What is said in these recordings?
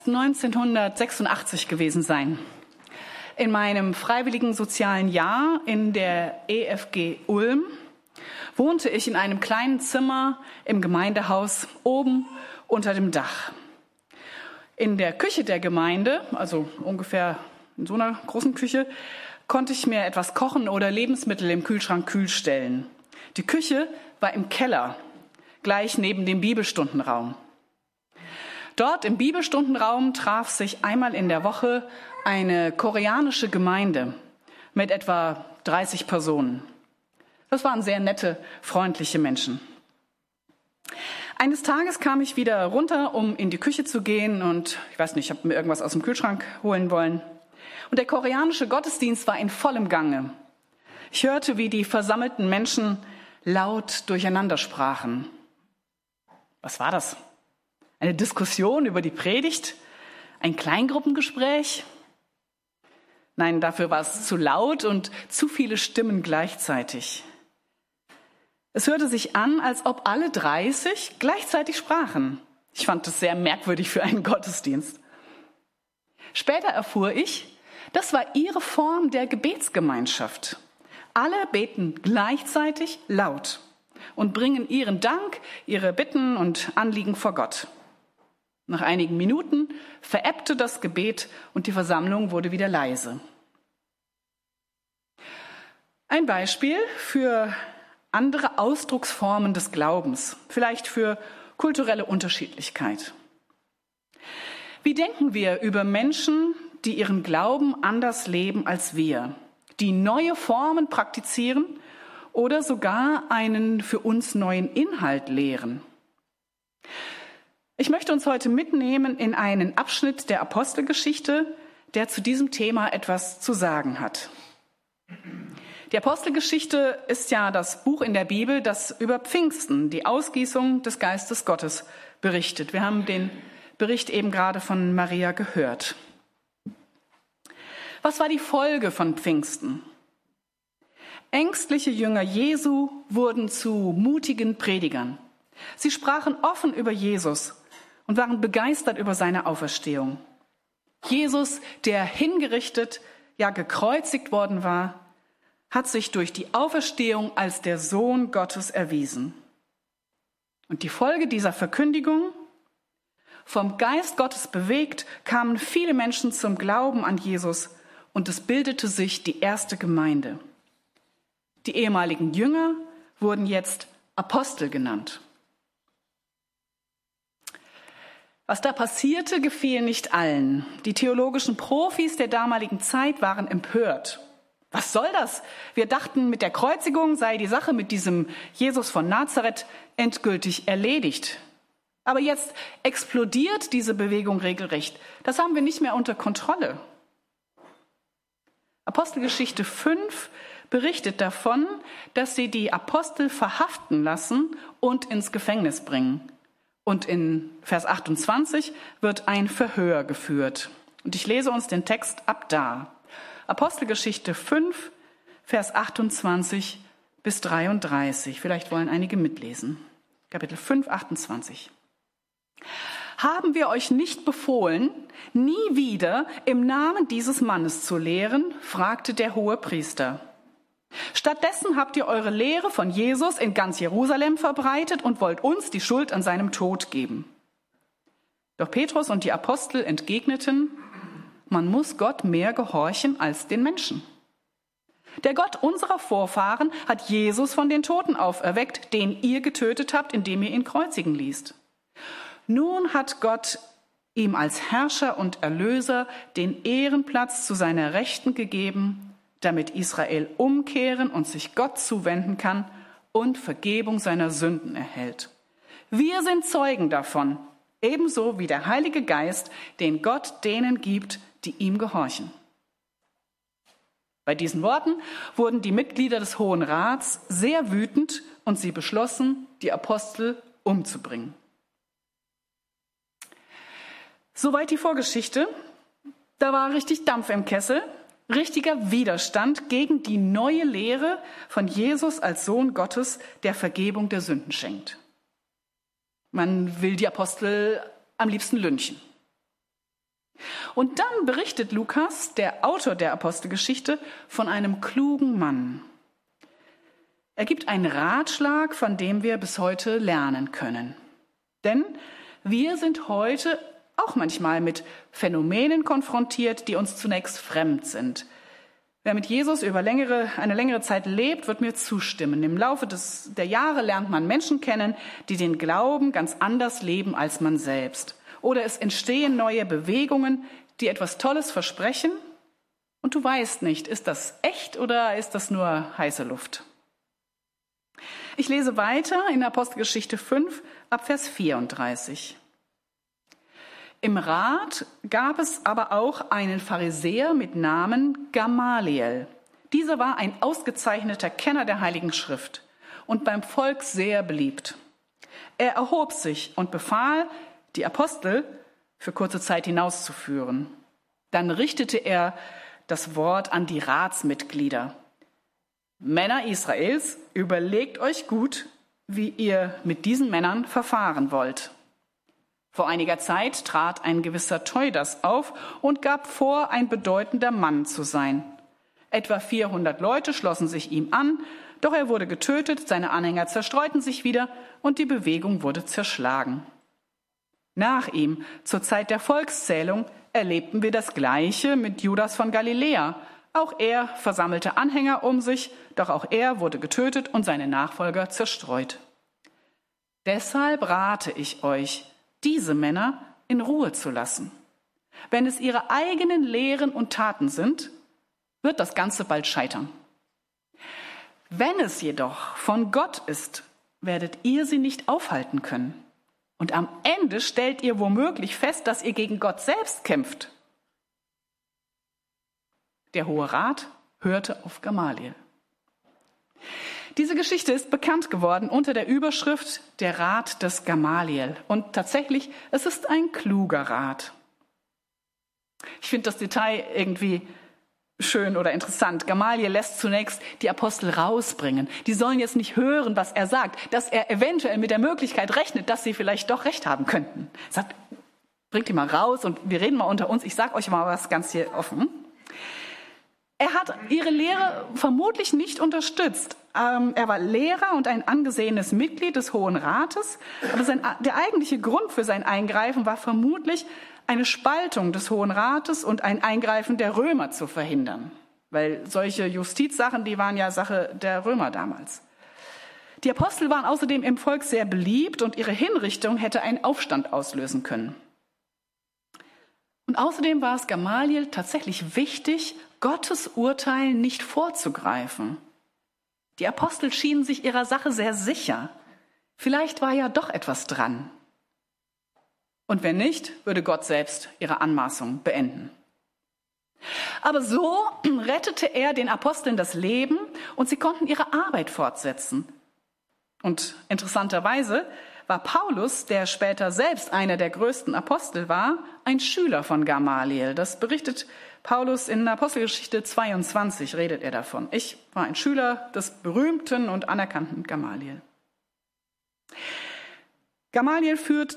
1986 gewesen sein. In meinem freiwilligen sozialen Jahr in der EFG Ulm wohnte ich in einem kleinen Zimmer im Gemeindehaus oben unter dem Dach. In der Küche der Gemeinde, also ungefähr in so einer großen Küche, konnte ich mir etwas kochen oder Lebensmittel im Kühlschrank kühl stellen. Die Küche war im Keller, gleich neben dem Bibelstundenraum. Dort im Bibelstundenraum traf sich einmal in der Woche eine koreanische Gemeinde mit etwa 30 Personen. Das waren sehr nette, freundliche Menschen. Eines Tages kam ich wieder runter, um in die Küche zu gehen und ich weiß nicht, ich habe mir irgendwas aus dem Kühlschrank holen wollen. Und der koreanische Gottesdienst war in vollem Gange. Ich hörte, wie die versammelten Menschen laut durcheinander sprachen. Was war das? Eine Diskussion über die Predigt? Ein Kleingruppengespräch? Nein, dafür war es zu laut und zu viele Stimmen gleichzeitig. Es hörte sich an, als ob alle 30 gleichzeitig sprachen. Ich fand das sehr merkwürdig für einen Gottesdienst. Später erfuhr ich, das war ihre Form der Gebetsgemeinschaft. Alle beten gleichzeitig laut und bringen ihren Dank, ihre Bitten und Anliegen vor Gott. Nach einigen Minuten verebbte das Gebet und die Versammlung wurde wieder leise. Ein Beispiel für andere Ausdrucksformen des Glaubens, vielleicht für kulturelle Unterschiedlichkeit. Wie denken wir über Menschen, die ihren Glauben anders leben als wir, die neue Formen praktizieren oder sogar einen für uns neuen Inhalt lehren? Ich möchte uns heute mitnehmen in einen Abschnitt der Apostelgeschichte, der zu diesem Thema etwas zu sagen hat. Die Apostelgeschichte ist ja das Buch in der Bibel, das über Pfingsten, die Ausgießung des Geistes Gottes, berichtet. Wir haben den Bericht eben gerade von Maria gehört. Was war die Folge von Pfingsten? Ängstliche Jünger Jesu wurden zu mutigen Predigern. Sie sprachen offen über Jesus und waren begeistert über seine Auferstehung. Jesus, der hingerichtet, ja gekreuzigt worden war, hat sich durch die Auferstehung als der Sohn Gottes erwiesen. Und die Folge dieser Verkündigung: vom Geist Gottes bewegt, kamen viele Menschen zum Glauben an Jesus und es bildete sich die erste Gemeinde. Die ehemaligen Jünger wurden jetzt Apostel genannt. Was da passierte, gefiel nicht allen. Die theologischen Profis der damaligen Zeit waren empört. Was soll das? Wir dachten, mit der Kreuzigung sei die Sache mit diesem Jesus von Nazareth endgültig erledigt. Aber jetzt explodiert diese Bewegung regelrecht. Das haben wir nicht mehr unter Kontrolle. Apostelgeschichte 5 berichtet davon, dass sie die Apostel verhaften lassen und ins Gefängnis bringen. Und in Vers 28 wird ein Verhör geführt. Und ich lese uns den Text ab da. Apostelgeschichte 5, Vers 28 bis 33. Vielleicht wollen einige mitlesen. Kapitel 5, 28. Haben wir euch nicht befohlen, nie wieder im Namen dieses Mannes zu lehren? Fragte der Hohepriester. Stattdessen habt ihr eure Lehre von Jesus in ganz Jerusalem verbreitet und wollt uns die Schuld an seinem Tod geben. Doch Petrus und die Apostel entgegneten: Man muss Gott mehr gehorchen als den Menschen. Der Gott unserer Vorfahren hat Jesus von den Toten auferweckt, den ihr getötet habt, indem ihr ihn kreuzigen ließt. Nun hat Gott ihm als Herrscher und Erlöser den Ehrenplatz zu seiner Rechten gegeben, damit Israel umkehren und sich Gott zuwenden kann und Vergebung seiner Sünden erhält. Wir sind Zeugen davon, ebenso wie der Heilige Geist, den Gott denen gibt, die ihm gehorchen. Bei diesen Worten wurden die Mitglieder des Hohen Rats sehr wütend und sie beschlossen, die Apostel umzubringen. Soweit die Vorgeschichte. Da war richtig Dampf im Kessel. Richtiger Widerstand gegen die neue Lehre von Jesus als Sohn Gottes, der Vergebung der Sünden schenkt. Man will die Apostel am liebsten lynchen. Und dann berichtet Lukas, der Autor der Apostelgeschichte, von einem klugen Mann. Er gibt einen Ratschlag, von dem wir bis heute lernen können. Denn wir sind heute auch manchmal mit Phänomenen konfrontiert, die uns zunächst fremd sind. Wer mit Jesus über eine längere Zeit lebt, wird mir zustimmen. Im Laufe der Jahre lernt man Menschen kennen, die den Glauben ganz anders leben als man selbst. Oder es entstehen neue Bewegungen, die etwas Tolles versprechen und du weißt nicht, ist das echt oder ist das nur heiße Luft? Ich lese weiter in Apostelgeschichte 5 ab Vers 34. Im Rat gab es aber auch einen Pharisäer mit Namen Gamaliel. Dieser war ein ausgezeichneter Kenner der Heiligen Schrift und beim Volk sehr beliebt. Er erhob sich und befahl, die Apostel für kurze Zeit hinauszuführen. Dann richtete er das Wort an die Ratsmitglieder. Männer Israels, überlegt euch gut, wie ihr mit diesen Männern verfahren wollt. Vor einiger Zeit trat ein gewisser Theudas auf und gab vor, ein bedeutender Mann zu sein. Etwa 400 Leute schlossen sich ihm an, doch er wurde getötet, seine Anhänger zerstreuten sich wieder und die Bewegung wurde zerschlagen. Nach ihm, zur Zeit der Volkszählung, erlebten wir das Gleiche mit Judas von Galiläa. Auch er versammelte Anhänger um sich, doch auch er wurde getötet und seine Nachfolger zerstreut. Deshalb rate ich euch, diese Männer in Ruhe zu lassen. Wenn es ihre eigenen Lehren und Taten sind, wird das Ganze bald scheitern. Wenn es jedoch von Gott ist, werdet ihr sie nicht aufhalten können. Und am Ende stellt ihr womöglich fest, dass ihr gegen Gott selbst kämpft. Der Hohe Rat hörte auf Gamaliel. Diese Geschichte ist bekannt geworden unter der Überschrift Der Rat des Gamaliel. Und tatsächlich, es ist ein kluger Rat. Ich finde das Detail irgendwie schön oder interessant. Gamaliel lässt zunächst die Apostel rausbringen. Die sollen jetzt nicht hören, was er sagt, dass er eventuell mit der Möglichkeit rechnet, dass sie vielleicht doch recht haben könnten. Er sagt, bringt die mal raus und wir reden mal unter uns. Ich sage euch mal was ganz hier offen. Er hat ihre Lehre vermutlich nicht unterstützt. Er war Lehrer und ein angesehenes Mitglied des Hohen Rates. Aber der eigentliche Grund für sein Eingreifen war vermutlich eine Spaltung des Hohen Rates und ein Eingreifen der Römer zu verhindern. Weil solche Justizsachen, die waren ja Sache der Römer damals. Die Apostel waren außerdem im Volk sehr beliebt und ihre Hinrichtung hätte einen Aufstand auslösen können. Und außerdem war es Gamaliel tatsächlich wichtig, Gottes Urteil nicht vorzugreifen. Die Apostel schienen sich ihrer Sache sehr sicher. Vielleicht war ja doch etwas dran. Und wenn nicht, würde Gott selbst ihre Anmaßung beenden. Aber so rettete er den Aposteln das Leben und sie konnten ihre Arbeit fortsetzen. Und interessanterweise war Paulus, der später selbst einer der größten Apostel war, ein Schüler von Gamaliel. Das berichtet Paulus in Apostelgeschichte 22, redet er davon. Ich war ein Schüler des berühmten und anerkannten Gamaliel. Gamaliel führt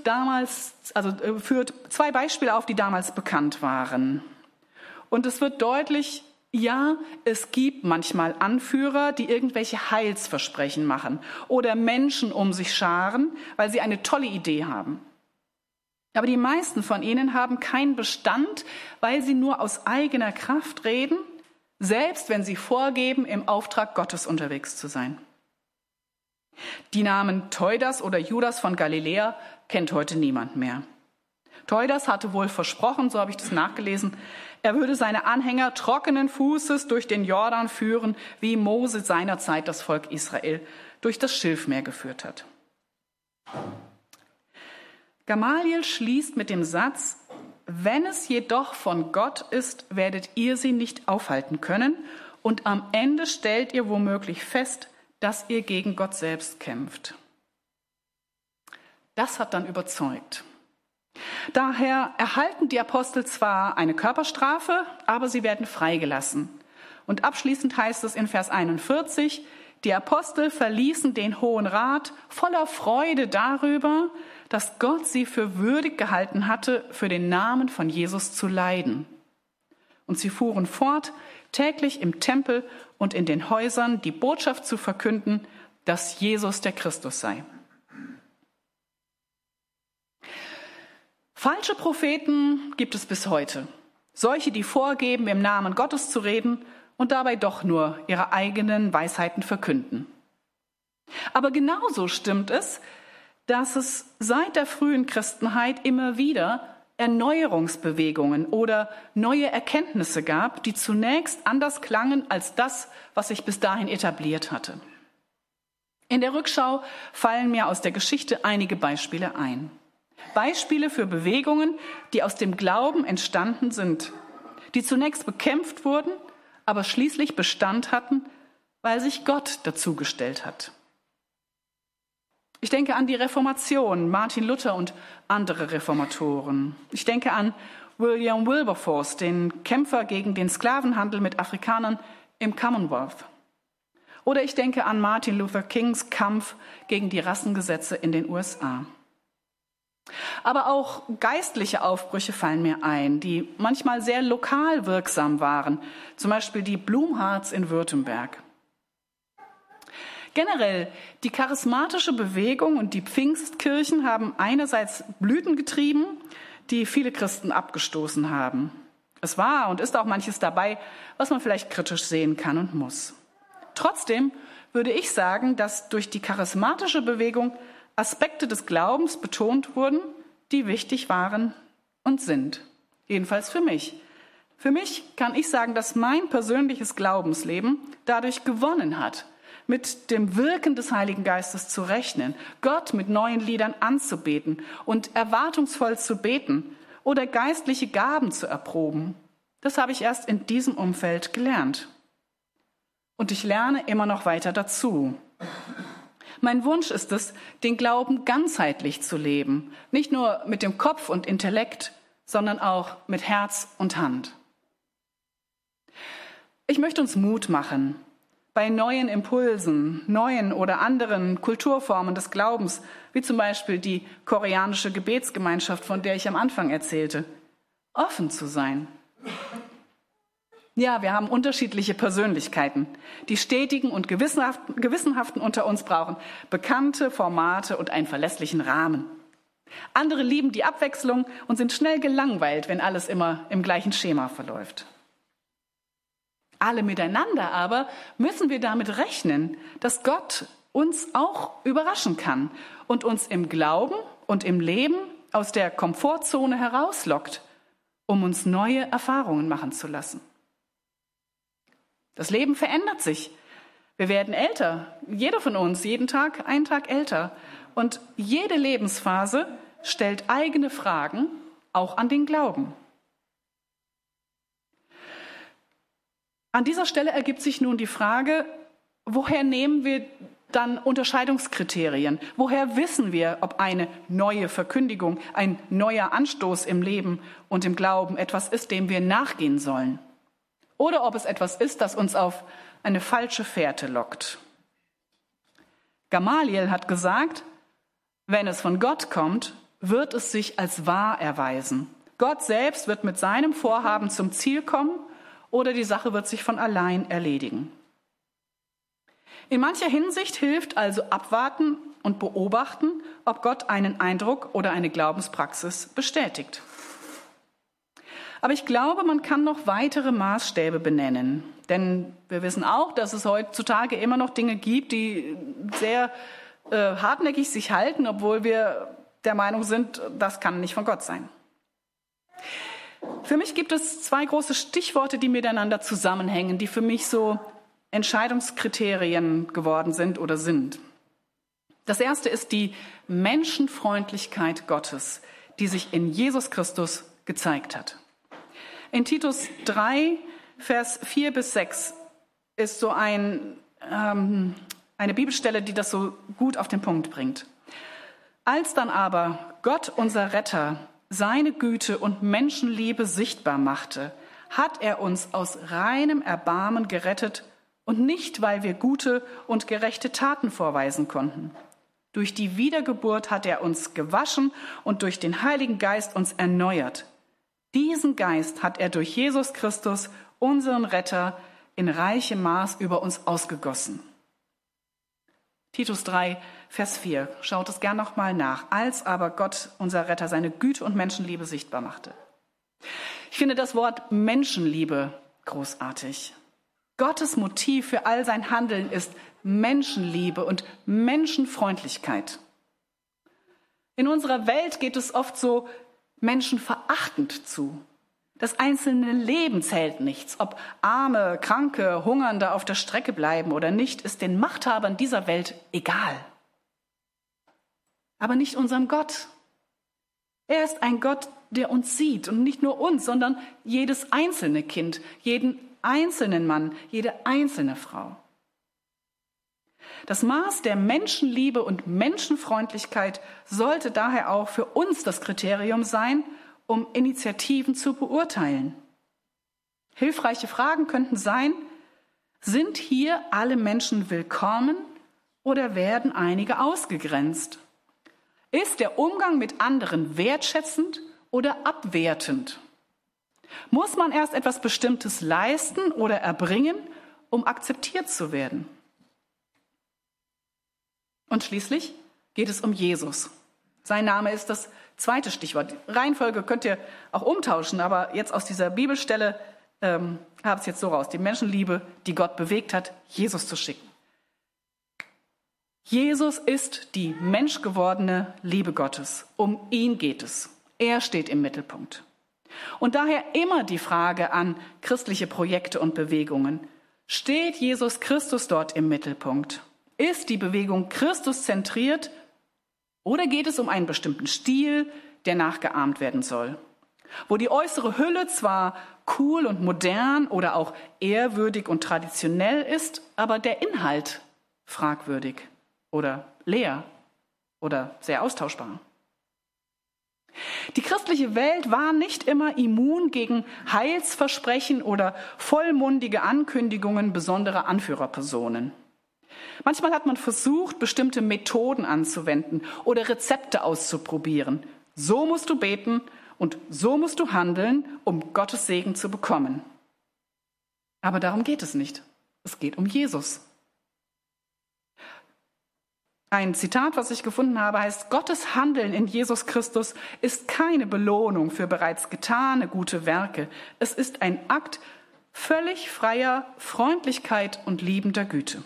zwei Beispiele auf, die damals bekannt waren. Und es wird deutlich, ja, es gibt manchmal Anführer, die irgendwelche Heilsversprechen machen oder Menschen um sich scharen, weil sie eine tolle Idee haben. Aber die meisten von ihnen haben keinen Bestand, weil sie nur aus eigener Kraft reden, selbst wenn sie vorgeben, im Auftrag Gottes unterwegs zu sein. Die Namen Theudas oder Judas von Galiläa kennt heute niemand mehr. Theudas hatte wohl versprochen, so habe ich das nachgelesen, er würde seine Anhänger trockenen Fußes durch den Jordan führen, wie Mose seinerzeit das Volk Israel durch das Schilfmeer geführt hat. Gamaliel schließt mit dem Satz, wenn es jedoch von Gott ist, werdet ihr sie nicht aufhalten können und am Ende stellt ihr womöglich fest, dass ihr gegen Gott selbst kämpft. Das hat dann überzeugt. Daher erhalten die Apostel zwar eine Körperstrafe, aber sie werden freigelassen. Und abschließend heißt es in Vers 41, Die Apostel verließen den Hohen Rat voller Freude darüber, dass Gott sie für würdig gehalten hatte, für den Namen von Jesus zu leiden. Und sie fuhren fort, täglich im Tempel und in den Häusern die Botschaft zu verkünden, dass Jesus der Christus sei. Falsche Propheten gibt es bis heute. Solche, die vorgeben, im Namen Gottes zu reden und dabei doch nur ihre eigenen Weisheiten verkünden. Aber genauso stimmt es, dass es seit der frühen Christenheit immer wieder Erneuerungsbewegungen oder neue Erkenntnisse gab, die zunächst anders klangen als das, was sich bis dahin etabliert hatte. In der Rückschau fallen mir aus der Geschichte einige Beispiele ein. Beispiele für Bewegungen, die aus dem Glauben entstanden sind, die zunächst bekämpft wurden, aber schließlich Bestand hatten, weil sich Gott dazugestellt hat. Ich denke an die Reformation, Martin Luther und andere Reformatoren. Ich denke an William Wilberforce, den Kämpfer gegen den Sklavenhandel mit Afrikanern im Commonwealth. Oder ich denke an Martin Luther Kings Kampf gegen die Rassengesetze in den USA. Aber auch geistliche Aufbrüche fallen mir ein, die manchmal sehr lokal wirksam waren, zum Beispiel die Blumhards in Württemberg. Generell, die charismatische Bewegung und die Pfingstkirchen haben einerseits Blüten getrieben, die viele Christen abgestoßen haben. Es war und ist auch manches dabei, was man vielleicht kritisch sehen kann und muss. Trotzdem würde ich sagen, dass durch die charismatische Bewegung Aspekte des Glaubens betont wurden, die wichtig waren und sind. Jedenfalls für mich. Für mich kann ich sagen, dass mein persönliches Glaubensleben dadurch gewonnen hat, mit dem Wirken des Heiligen Geistes zu rechnen, Gott mit neuen Liedern anzubeten und erwartungsvoll zu beten oder geistliche Gaben zu erproben. Das habe ich erst in diesem Umfeld gelernt. Und ich lerne immer noch weiter dazu. Mein Wunsch ist es, den Glauben ganzheitlich zu leben, nicht nur mit dem Kopf und Intellekt, sondern auch mit Herz und Hand. Ich möchte uns Mut machen, bei neuen Impulsen, neuen oder anderen Kulturformen des Glaubens, wie zum Beispiel die koreanische Gebetsgemeinschaft, von der ich am Anfang erzählte, offen zu sein. Ja, wir haben unterschiedliche Persönlichkeiten. Die Stetigen und Gewissenhaften unter uns brauchen bekannte Formate und einen verlässlichen Rahmen. Andere lieben die Abwechslung und sind schnell gelangweilt, wenn alles immer im gleichen Schema verläuft. Alle miteinander aber müssen wir damit rechnen, dass Gott uns auch überraschen kann und uns im Glauben und im Leben aus der Komfortzone herauslockt, um uns neue Erfahrungen machen zu lassen. Das Leben verändert sich. Wir werden älter, jeder von uns, jeden Tag, einen Tag älter. Und jede Lebensphase stellt eigene Fragen, auch an den Glauben. An dieser Stelle ergibt sich nun die Frage, woher nehmen wir dann Unterscheidungskriterien? Woher wissen wir, ob eine neue Verkündigung, ein neuer Anstoß im Leben und im Glauben etwas ist, dem wir nachgehen sollen? Oder ob es etwas ist, das uns auf eine falsche Fährte lockt. Gamaliel hat gesagt, wenn es von Gott kommt, wird es sich als wahr erweisen. Gott selbst wird mit seinem Vorhaben zum Ziel kommen oder die Sache wird sich von allein erledigen. In mancher Hinsicht hilft also abwarten und beobachten, ob Gott einen Eindruck oder eine Glaubenspraxis bestätigt. Aber ich glaube, man kann noch weitere Maßstäbe benennen. Denn wir wissen auch, dass es heutzutage immer noch Dinge gibt, die sehr hartnäckig sich halten, obwohl wir der Meinung sind, das kann nicht von Gott sein. Für mich gibt es zwei große Stichworte, die miteinander zusammenhängen, die für mich so Entscheidungskriterien geworden sind oder sind. Das erste ist die Menschenfreundlichkeit Gottes, die sich in Jesus Christus gezeigt hat. In Titus 3, Vers 4 bis 6 ist so eine Bibelstelle, die das so gut auf den Punkt bringt. Als dann aber Gott, unser Retter, seine Güte und Menschenliebe sichtbar machte, hat er uns aus reinem Erbarmen gerettet und nicht, weil wir gute und gerechte Taten vorweisen konnten. Durch die Wiedergeburt hat er uns gewaschen und durch den Heiligen Geist uns erneuert. Diesen Geist hat er durch Jesus Christus, unseren Retter, in reichem Maß über uns ausgegossen. Titus 3, Vers 4. Schaut es gern nochmal nach. Als aber Gott, unser Retter, seine Güte und Menschenliebe sichtbar machte. Ich finde das Wort Menschenliebe großartig. Gottes Motiv für all sein Handeln ist Menschenliebe und Menschenfreundlichkeit. In unserer Welt geht es oft so menschenverachtend zu. Das einzelne Leben zählt nichts. Ob Arme, Kranke, Hungernde auf der Strecke bleiben oder nicht, ist den Machthabern dieser Welt egal. Aber nicht unserem Gott. Er ist ein Gott, der uns sieht und nicht nur uns, sondern jedes einzelne Kind, jeden einzelnen Mann, jede einzelne Frau. Das Maß der Menschenliebe und Menschenfreundlichkeit sollte daher auch für uns das Kriterium sein, um Initiativen zu beurteilen. Hilfreiche Fragen könnten sein: Sind hier alle Menschen willkommen oder werden einige ausgegrenzt? Ist der Umgang mit anderen wertschätzend oder abwertend? Muss man erst etwas Bestimmtes leisten oder erbringen, um akzeptiert zu werden? Und schließlich geht es um Jesus. Sein Name ist das zweite Stichwort. Die Reihenfolge könnt ihr auch umtauschen, aber jetzt aus dieser Bibelstelle habe ich es jetzt so raus. Die Menschenliebe, die Gott bewegt hat, Jesus zu schicken. Jesus ist die menschgewordene Liebe Gottes. Um ihn geht es. Er steht im Mittelpunkt. Und daher immer die Frage an christliche Projekte und Bewegungen: Steht Jesus Christus dort im Mittelpunkt? Ist die Bewegung Christus zentriert oder geht es um einen bestimmten Stil, der nachgeahmt werden soll? Wo die äußere Hülle zwar cool und modern oder auch ehrwürdig und traditionell ist, aber der Inhalt fragwürdig oder leer oder sehr austauschbar. Die christliche Welt war nicht immer immun gegen Heilsversprechen oder vollmundige Ankündigungen besonderer Anführerpersonen. Manchmal hat man versucht, bestimmte Methoden anzuwenden oder Rezepte auszuprobieren. So musst du beten und so musst du handeln, um Gottes Segen zu bekommen. Aber darum geht es nicht. Es geht um Jesus. Ein Zitat, was ich gefunden habe, heißt: Gottes Handeln in Jesus Christus ist keine Belohnung für bereits getane gute Werke. Es ist ein Akt völlig freier Freundlichkeit und liebender Güte.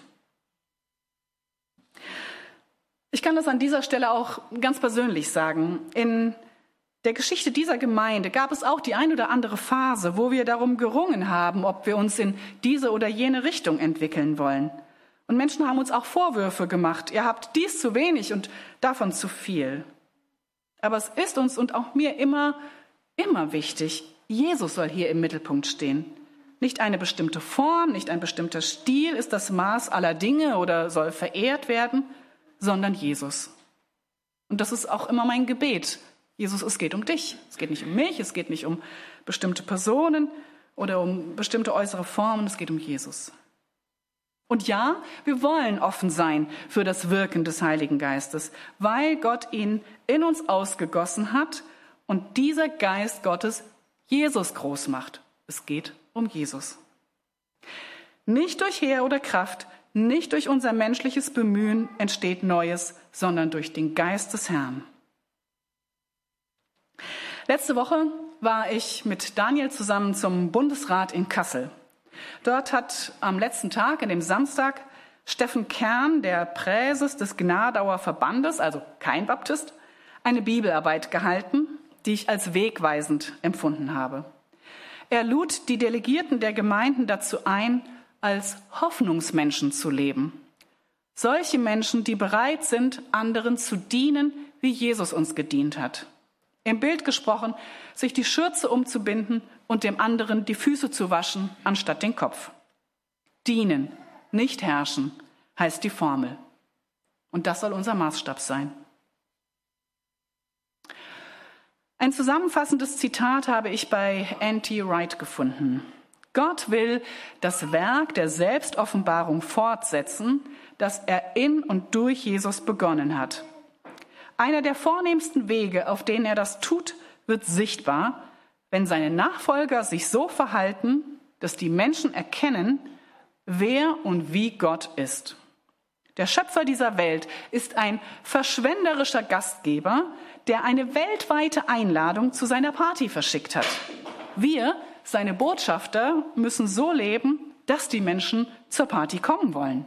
Ich kann das an dieser Stelle auch ganz persönlich sagen. In der Geschichte dieser Gemeinde gab es auch die ein oder andere Phase, wo wir darum gerungen haben, ob wir uns in diese oder jene Richtung entwickeln wollen. Und Menschen haben uns auch Vorwürfe gemacht. Ihr habt dies zu wenig und davon zu viel. Aber es ist uns und auch mir immer wichtig, Jesus soll hier im Mittelpunkt stehen. Nicht eine bestimmte Form, nicht ein bestimmter Stil ist das Maß aller Dinge oder soll verehrt werden, sondern Jesus. Und das ist auch immer mein Gebet. Jesus, es geht um dich. Es geht nicht um mich, es geht nicht um bestimmte Personen oder um bestimmte äußere Formen, es geht um Jesus. Und ja, wir wollen offen sein für das Wirken des Heiligen Geistes, weil Gott ihn in uns ausgegossen hat und dieser Geist Gottes Jesus groß macht. Es geht um Jesus. Nicht durch Heer oder Kraft, nicht durch unser menschliches Bemühen entsteht Neues, sondern durch den Geist des Herrn. Letzte Woche war ich mit Daniel zusammen zum Bundesrat in Kassel. Dort hat am letzten Tag, an dem Samstag, Steffen Kern, der Präses des Gnadauer Verbandes, also kein Baptist, eine Bibelarbeit gehalten, die ich als wegweisend empfunden habe. Er lud die Delegierten der Gemeinden dazu ein, als Hoffnungsmenschen zu leben. Solche Menschen, die bereit sind, anderen zu dienen, wie Jesus uns gedient hat. Im Bild gesprochen, sich die Schürze umzubinden und dem anderen die Füße zu waschen, anstatt den Kopf. Dienen, nicht herrschen, heißt die Formel. Und das soll unser Maßstab sein. Ein zusammenfassendes Zitat habe ich bei N.T. Wright gefunden. Gott will das Werk der Selbstoffenbarung fortsetzen, das er in und durch Jesus begonnen hat. Einer der vornehmsten Wege, auf denen er das tut, wird sichtbar, wenn seine Nachfolger sich so verhalten, dass die Menschen erkennen, wer und wie Gott ist. Der Schöpfer dieser Welt ist ein verschwenderischer Gastgeber, der eine weltweite Einladung zu seiner Party verschickt hat. Wir, seine Botschafter, müssen so leben, dass die Menschen zur Party kommen wollen.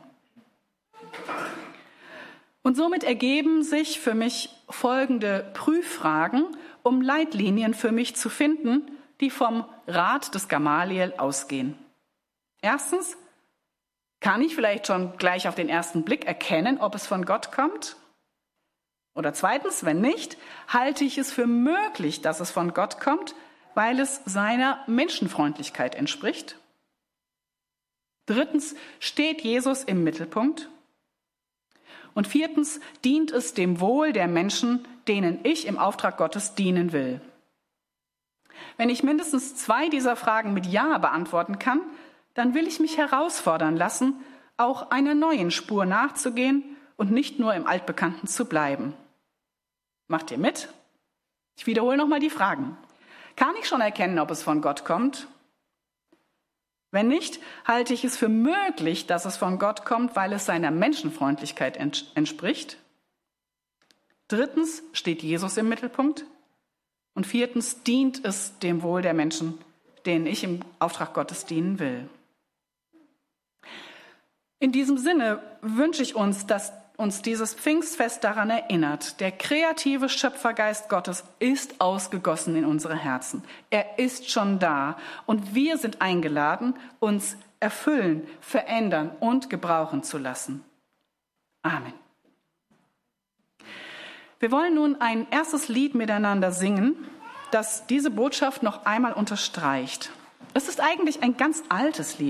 Und somit ergeben sich für mich folgende Prüffragen, um Leitlinien für mich zu finden, die vom Rat des Gamaliel ausgehen. Erstens, kann ich vielleicht schon gleich auf den ersten Blick erkennen, ob es von Gott kommt? Oder zweitens, wenn nicht, halte ich es für möglich, dass es von Gott kommt, weil es seiner Menschenfreundlichkeit entspricht? Drittens, steht Jesus im Mittelpunkt? Und viertens, dient es dem Wohl der Menschen, denen ich im Auftrag Gottes dienen will? Wenn ich mindestens 2 dieser Fragen mit Ja beantworten kann, dann will ich mich herausfordern lassen, auch einer neuen Spur nachzugehen und nicht nur im Altbekannten zu bleiben. Macht ihr mit? Ich wiederhole nochmal die Fragen. Kann ich schon erkennen, ob es von Gott kommt? Wenn nicht, halte ich es für möglich, dass es von Gott kommt, weil es seiner Menschenfreundlichkeit entspricht. Drittens, steht Jesus im Mittelpunkt. Und viertens, dient es dem Wohl der Menschen, denen ich im Auftrag Gottes dienen will. In diesem Sinne wünsche ich uns, dass uns dieses Pfingstfest daran erinnert, der kreative Schöpfergeist Gottes ist ausgegossen in unsere Herzen. Er ist schon da und wir sind eingeladen, uns erfüllen, verändern und gebrauchen zu lassen. Amen. Wir wollen nun ein erstes Lied miteinander singen, das diese Botschaft noch einmal unterstreicht. Es ist eigentlich ein ganz altes Lied.